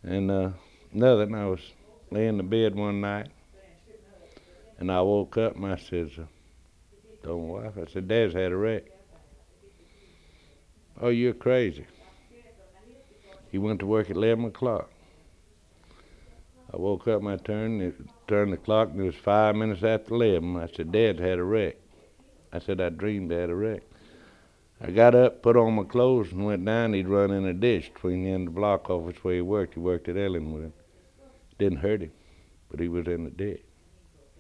And another, and I was laying in bed one night, and I woke up and I says, told my wife, I said, Dad's had a wreck. Oh, you're crazy. He went to work at 11 o'clock. I woke up and I turned the clock, and it was 5 minutes after 11. I said, Dad's had a wreck. I said, I dreamed I had a wreck. I got up, put on my clothes, and went down. He'd run in a ditch between the end of the block office where he worked. He worked at Ellenwood. Didn't hurt him, but he was in the ditch.